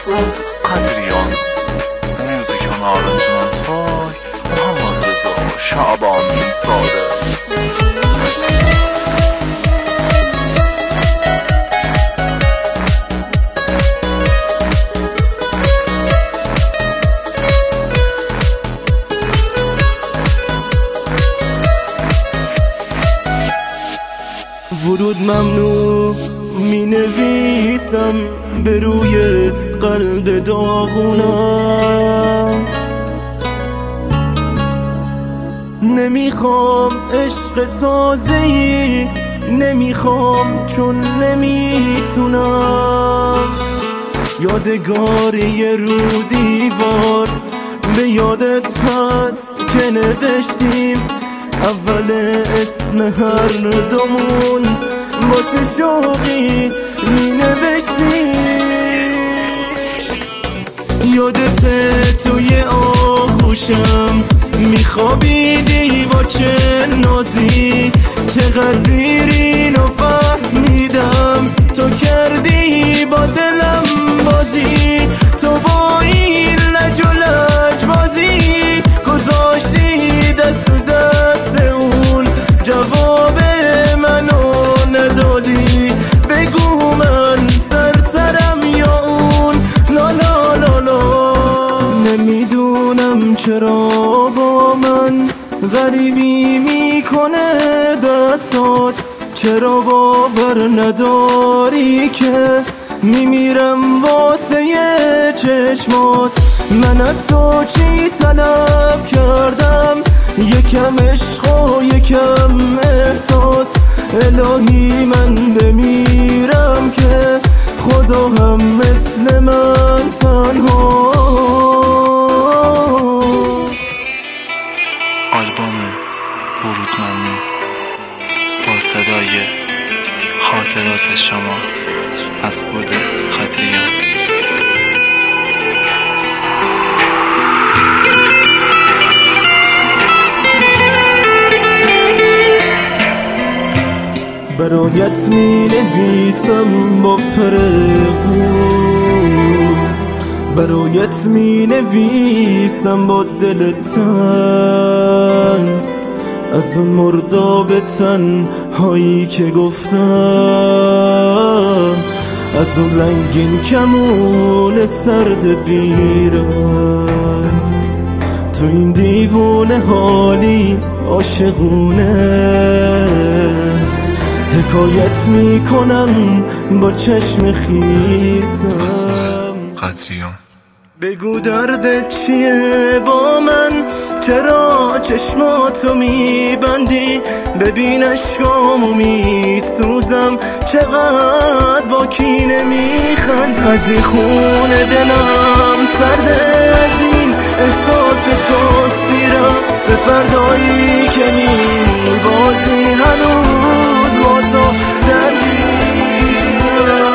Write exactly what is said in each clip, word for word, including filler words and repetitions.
مسعود قدریان. موزیک و آرنجمنت های محمد رضا شعبان ساده. ورود ممنوع می نویسم به روی قلب داغونم. نمیخوام عشق تازه‌ای، نمیخوام چون نمیتونم. یادگاری رو دیوار به یادت هست که نوشتیم اول اسم هر دومون با چه شوقی می نوشتیم. یادته توی آغوشم میخوابیدی با چه نازی، چقدر دیرین و فهمیدم تو کردی با دلم بازی. تو با این لج و لج بازی گذاشتی دست و دست اون، جواب منو ندادی. بگو من سرترم یا اون؟ لا لا لا لا. نمیدونم چرا با من غریبی میکنه دستات، چرا باور نداری که میمیرم واسه چشمات. من از تو چی طلب کردم؟ یکم عشق و یکم احساس. الهی من بمیرم که خدا هم مثل من تنها. آلبوم ورود ممنوع با صدای خاطرات شما مسعود قدریان. برایت می نویسم با فرقو، برایت می نویسم با دل تنگ. از اون مرداب تنهایی که گفتم، از اون رنگین کمون سرد بیرم. تو این دیوونه حالی عاشقونه حکایت میکنم با چشم خیسم. قدریان بگو دردت چیه با من؟ چرا چشماتو میبندی؟ ببین اشکامو میسوزم، چقدر با کینه میخند. از این خونه دلم سرده، از این احساس تو سیرم. به فردایی که میبازی هنوز با تو درگیرم.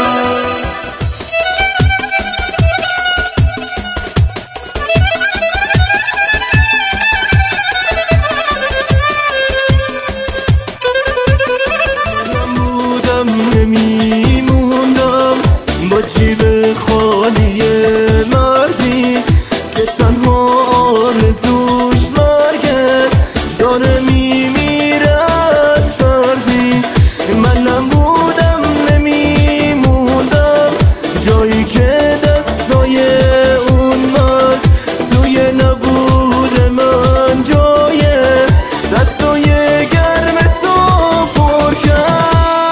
نمیموندم با جیب خالی مردی که تنها آرزوش مرگه، داره میمیره از سردی. من نبودم نمیموندم جایی که دستای اون مرد توی نبود من جای دستای گرم تو پر کرد.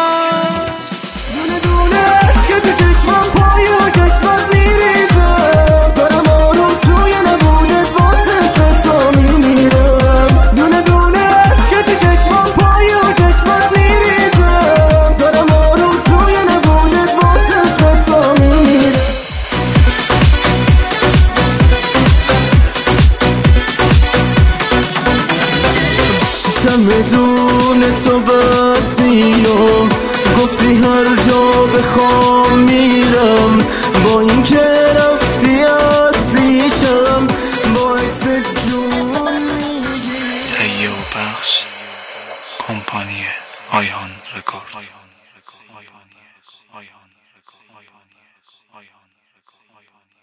چمدون تو بسی و گفتی هر جا بخوام میرم، با این که رفتی از پیشم با عکس جون میگی. تهیه و بخش کمپانی آیهان رکورد. آیهانی.